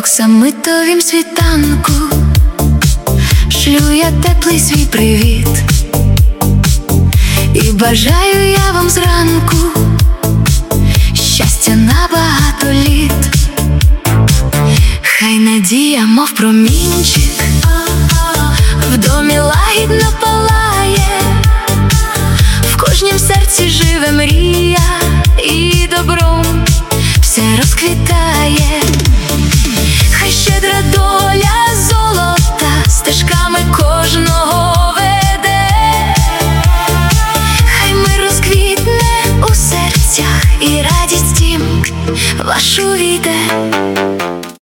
оксамитовім світанку шлю я теплий свій привіт, і бажаю я вам зранку щастя на багато літ. Хай надія, мов промінчик, в домі лагідно палає, в кожнім серці живе мрія, і добром все розквітає. Хай щедра доля золота стежками кожного веде, хай мир розквітне у серцях, і радість дім вашу війде.